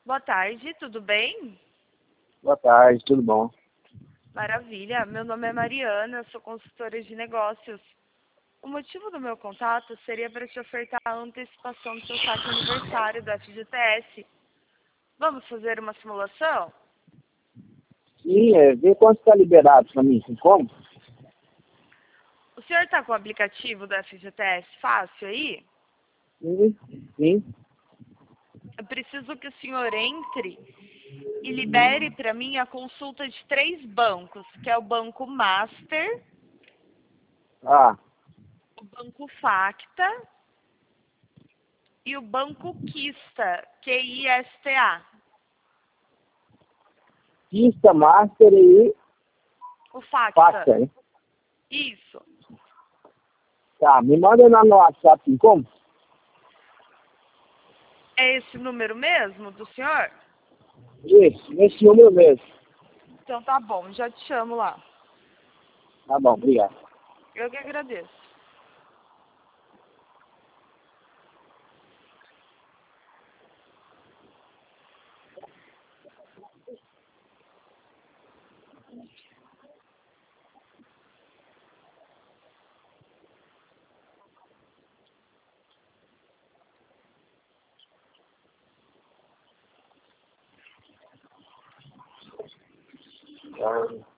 Boa tarde, tudo bem? Boa tarde, tudo bom? Maravilha, meu nome é Mariana, sou consultora de negócios. O motivo do meu contato seria para te ofertar a antecipação do seu saque aniversário do FGTS. Vamos fazer uma simulação? Sim, vê quanto está liberado para mim, tem como? O senhor está com o aplicativo do FGTS fácil aí? Sim, sim. Eu preciso que o senhor entre e libere para mim a consulta de 3 bancos, que é o Banco Master, Ah, o Banco Facta e o Banco Quista, Quista. Pista, Master e O Facta. Facta, né? Isso. Tá, me manda lá no WhatsApp, tem como? É esse número mesmo do senhor? Isso, nesse número mesmo. Então tá bom, já te chamo lá. Tá bom, obrigado. Eu que agradeço. Tá.